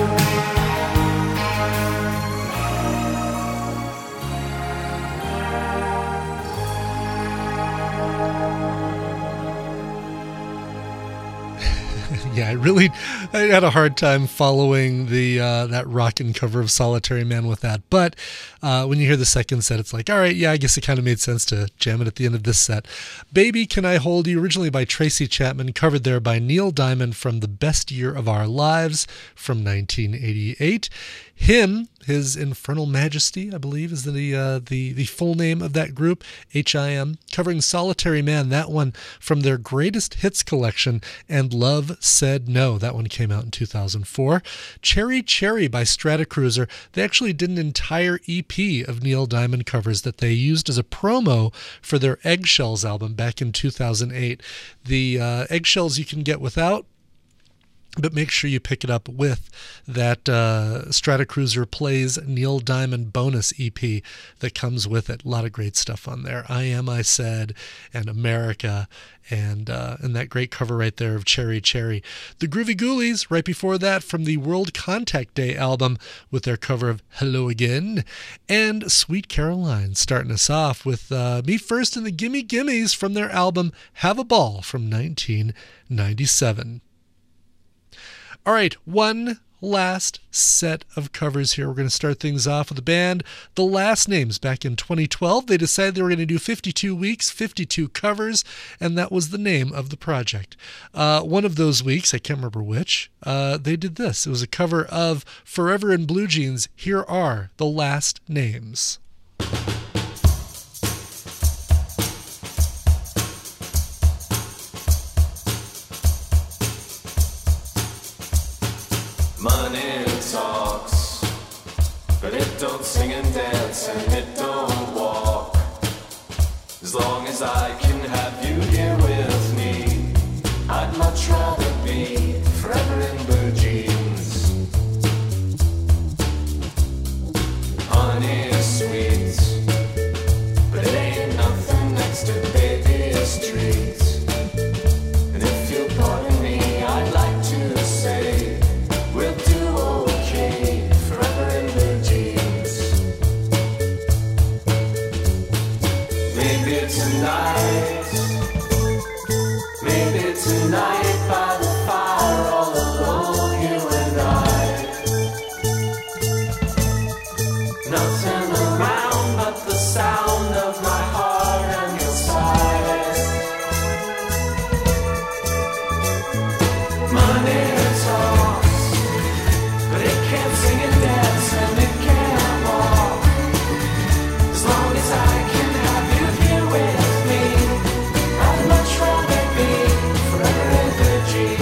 Yeah, I really I had a hard time following the uh, that rockin' cover of Solitary Man with that. But uh, when you hear the second set, it's like, all right, yeah, I guess it kind of made sense to jam it at the end of this set. Baby, Can I Hold You, originally by Tracy Chapman, covered there by Neil Diamond from The Best Year of Our Lives from nineteen eighty-eight. Him, His Infernal Majesty, I believe, is the uh, the the full name of that group, H I M, covering Solitary Man, that one from their Greatest Hits collection, and Love Said No. That one came out in two thousand four. Cherry Cherry by Stratocruiser. They actually did an entire E P of Neil Diamond covers that they used as a promo for their Eggshells album back in two thousand eight. The uh, Eggshells you can get without, but make sure you pick it up with that uh, Stratocruiser Plays Neil Diamond bonus E P that comes with it. A lot of great stuff on there. I Am, I Said, and America, and uh, and that great cover right there of Cherry Cherry. The Groovy Ghoulies, right before that, from the World Contact Day album with their cover of Hello Again. And Sweet Caroline, starting us off with uh, Me First and the Gimme Gimmes from their album Have a Ball from nineteen ninety-seven. All right, one last set of covers here. We're going to start things off with the band The Last Names. Back in twenty twelve, they decided they were going to do fifty-two weeks, fifty-two covers, and that was the name of the project. Uh, one of those weeks, I can't remember which, uh, they did this. It was a cover of Forever in Blue Jeans. Here are The Last Names. Money talks, but it don't sing and dance and it don't walk. As long as I can have you here with me, I'd much rather be forever in blue jeans. Honey is sweet, but it ain't nothing next to baby's treats. And if you'll pardon me, I'd like to say we'll do okay forever in blue jeans. Maybe tonight, maybe tonight by the fire all alone, you and I. Nothing around but the sound of my heart and your sighs. Money talks, but it can't sing and dance and it can't walk. As long as I can have you here with me, I'd much rather be forever in blue jeans.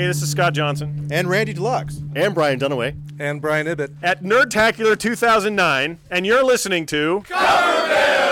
this is Scott Johnson. And Randy Deluxe. And Brian Dunaway. And Brian Ibbett. At Nerdtacular two thousand nine, and you're listening to... Coverville!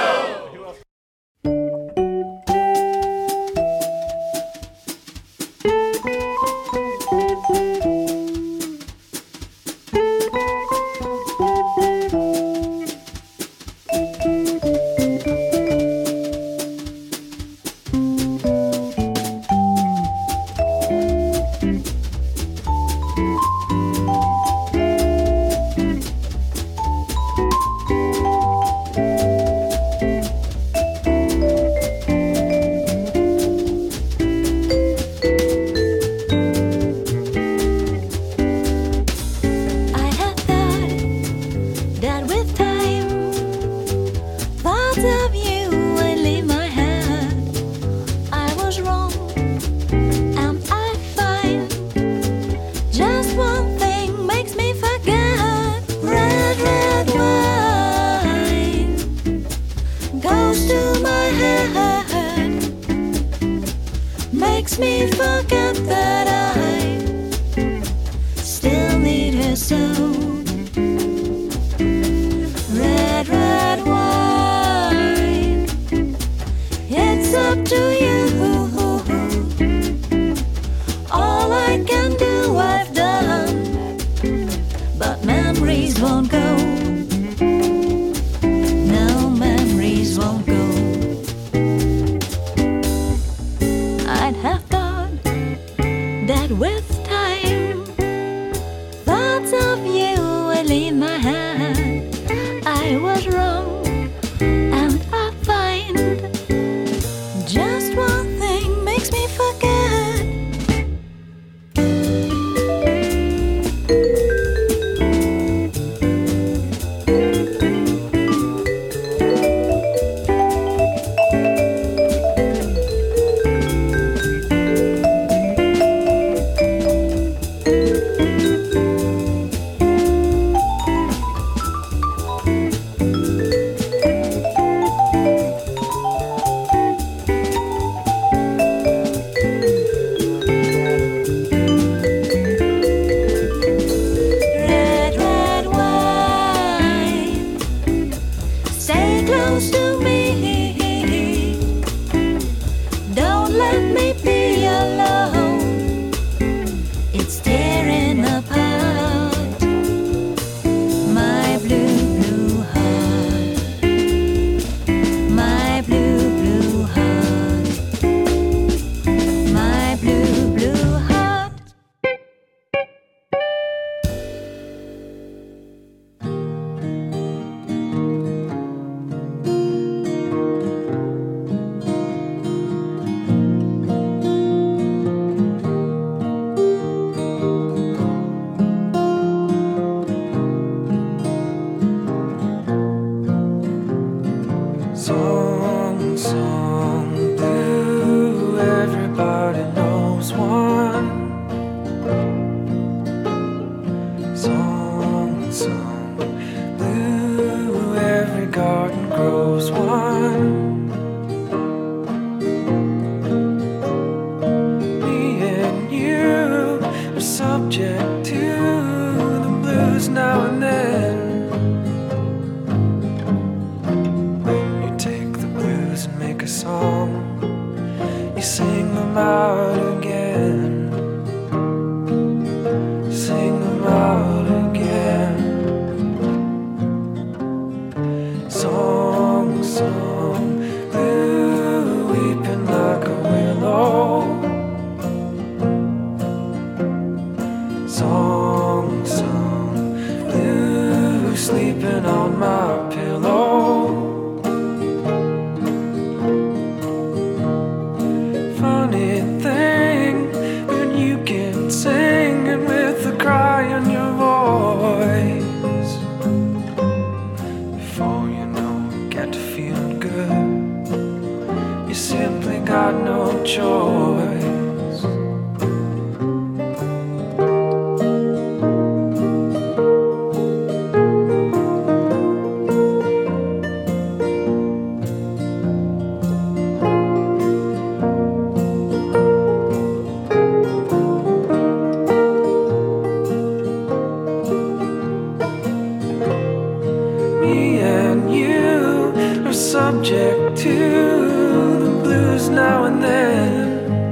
subject to the blues now and then.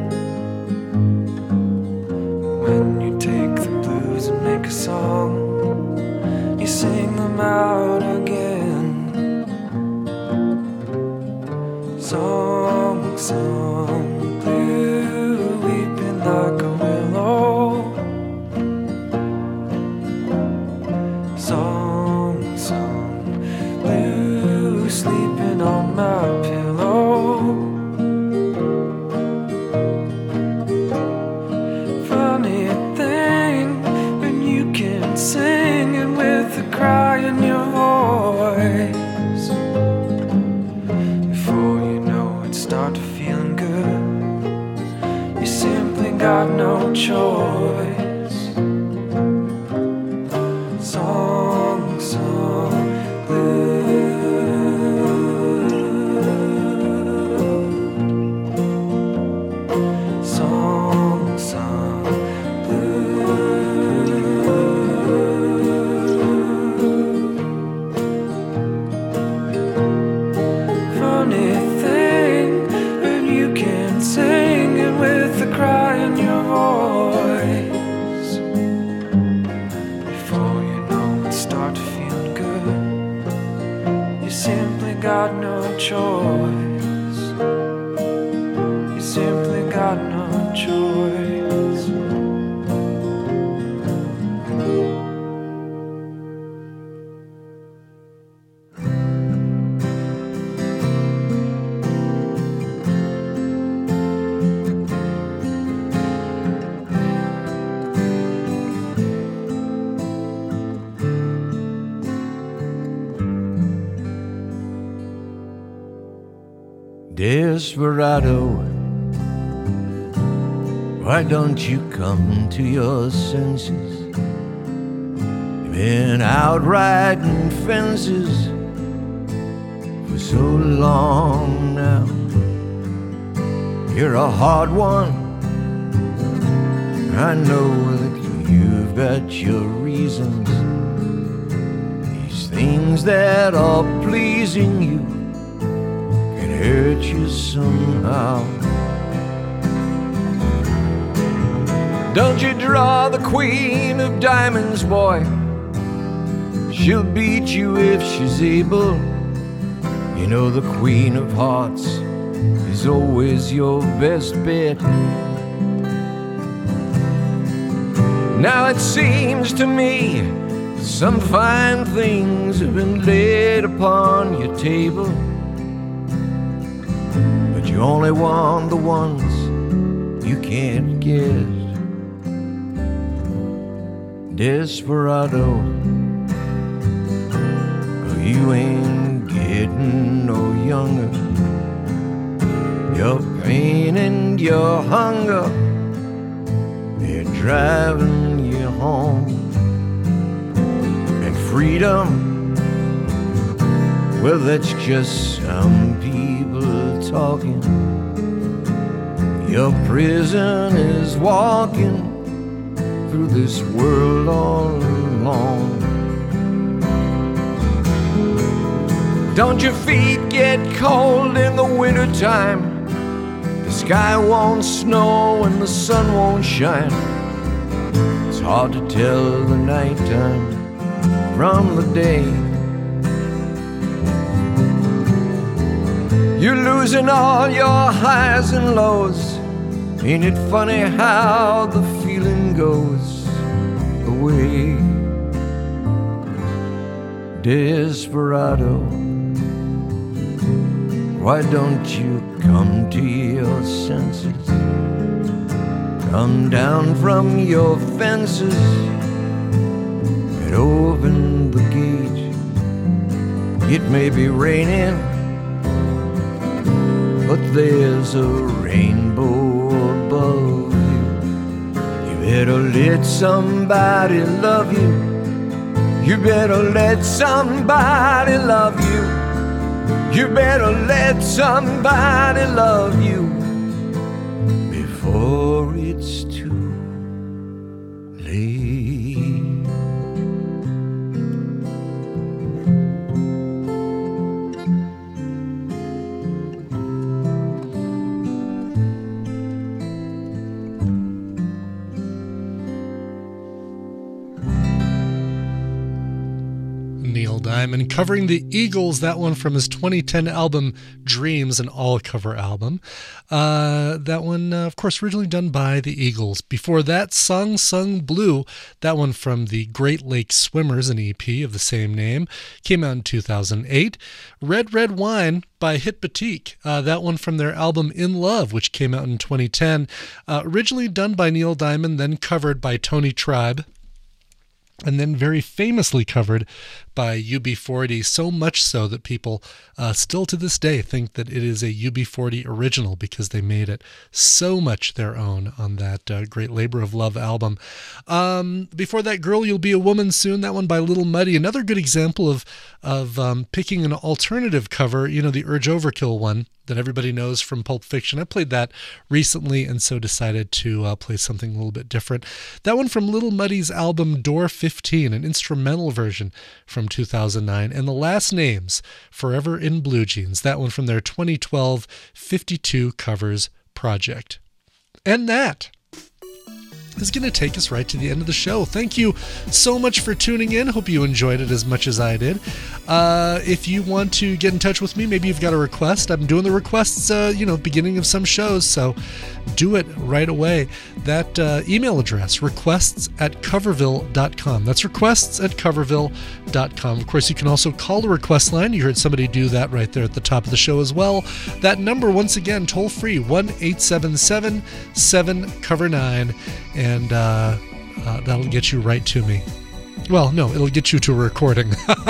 When you take the blues and make a song, you sing them out again. Song, song, blue, weeping like a willow. Song, song, blue, sleeping on my pillow. Funny thing, when you can sing it with a cry in your voice. Before you know it, start feeling good. You simply got no choice. Song, song, blue. Song, song, blue. Funny thing, when you can sing it with a cry in your voice. Before you know it, start feeling good. You simply got no choice. You simply got no choice. Desperado, why don't you come to your senses? You've been out riding fences for so long now. You're a hard one, I know that you've got your reasons. These things that are pleasing you hurt you somehow. Don't you draw the queen of diamonds, boy. She'll beat you if she's able. You know the queen of hearts is always your best bet. Now it seems to me some fine things have been laid upon your table, you only want the ones you can't get. Desperado, you ain't getting no younger. Your pain and your hunger, they're driving you home. And freedom, well, that's just some people talking. Your prison is walking through this world all alone. Don't your feet get cold in the wintertime? The sky won't snow and the sun won't shine. It's hard to tell the nighttime from the day. You're losing all your highs and lows. Ain't it funny how the feeling goes away? Desperado, why don't you come to your senses? Come down from your fences and open the gate. It may be raining, but there's a rainbow above you. You better let somebody love you. You better let somebody love you. You better let somebody love you before it's too late. Neil Diamond covering the Eagles, that one from his twenty ten album Dreams, an all-cover album. Uh, that one, uh, of course, originally done by the Eagles. Before that, Sung Sung Blue, that one from the Great Lakes Swimmers, an E P of the same name, came out in two thousand eight. Red Red Wine by Hit Batik, uh, that one from their album In Love, which came out in twenty ten. Uh, originally done by Neil Diamond, then covered by Tony Tribe, and then very famously covered by U B forty, so much so that people uh, still to this day think that it is a U B forty original because they made it so much their own on that uh, great Labor of Love album. Um, before that, Girl, You'll Be a Woman Soon, that one by Little Muddy, another good example of, of um, picking an alternative cover, you know, the Urge Overkill one that everybody knows from Pulp Fiction. I played that recently and so decided to uh, play something a little bit different. That one from Little Muddy's album Door fifteen, an instrumental version from two thousand nine. And The Last Names, Forever in Blue Jeans, that one from their twenty twelve fifty-two Covers project. And that is going to take us right to the end of the show. Thank you so much for tuning in. Hope you enjoyed it as much as I did. Uh, if you want to get in touch with me, maybe you've got a request. I'm doing the requests, uh, you know, beginning of some shows, so do it right away. That uh, email address, requests at coverville dot com. That's requests at coverville dot com. Of course, you can also call the request line. You heard somebody do that right there at the top of the show as well. That number, once again, toll free, one eight seven seven seven cover nine. And uh, uh, that'll get you right to me. Well, no, it'll get you to a recording.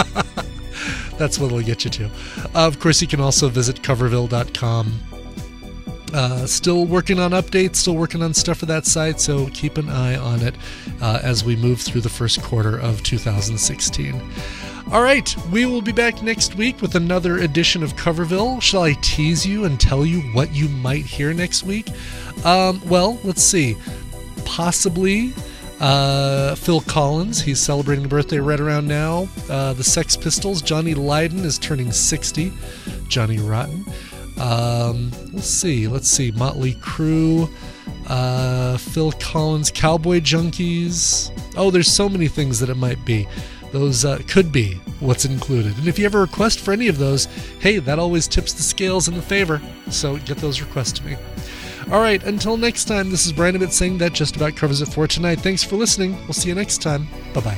That's what it'll get you to. Uh, of course, you can also visit coverville dot com. Uh, still working on updates, still working on stuff for that site, so keep an eye on it uh, as we move through the first quarter of two thousand sixteen. All right, we will be back next week with another edition of Coverville. Shall I tease you and tell you what you might hear next week? Um, well, let's see. Possibly uh, Phil Collins. He's celebrating a birthday right around now. Uh, the Sex Pistols. Johnny Lydon is turning sixty. Johnny Rotten. Um, let's see. Let's see. Motley Crue. Uh, Phil Collins. Cowboy Junkies. Oh, there's so many things that it might be. Those uh, could be what's included. And if you have a request for any of those, hey, that always tips the scales in the favor. So get those requests to me. All right, until next time, this is Brian Ibbott saying that just about covers it for tonight. Thanks for listening. We'll see you next time. Bye-bye.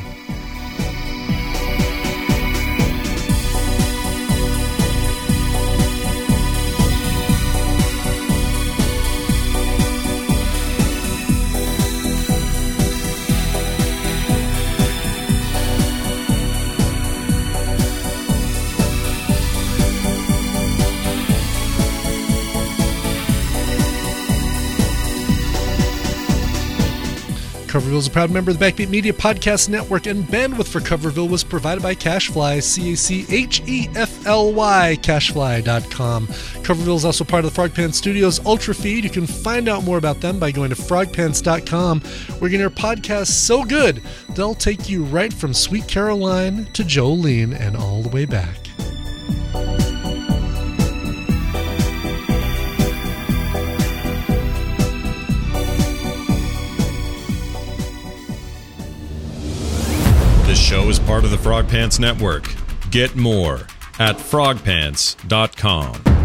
Coverville is a proud member of the Backbeat Media Podcast Network, and bandwidth for Coverville was provided by Cashfly, C A C H E F L Y, cashfly dot com. Coverville is also part of the Frog Pants Studios Ultra Feed. You can find out more about them by going to frog pants dot com. We're going to hear podcasts so good, they'll take you right from Sweet Caroline to Jolene and all the way back. This show is part of the Frog Pants Network. Get more at frog pants dot com.